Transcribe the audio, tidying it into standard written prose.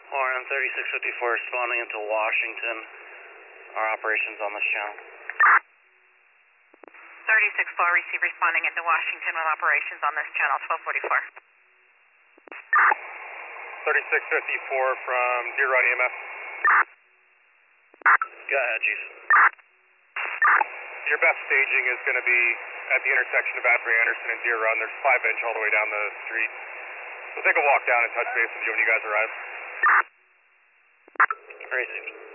RN 3654 responding into Washington. Our operations on this channel. 36-4, receive responding into Washington with operations on this channel, 1244. 3654 from Deer Run EMS. Go ahead, Chief. Your best staging is going to be at the intersection of Asbury Anderson and Deer Run. There's 5-inch all the way down the street. We'll take a walk down and touch base with you when you guys arrive. Received.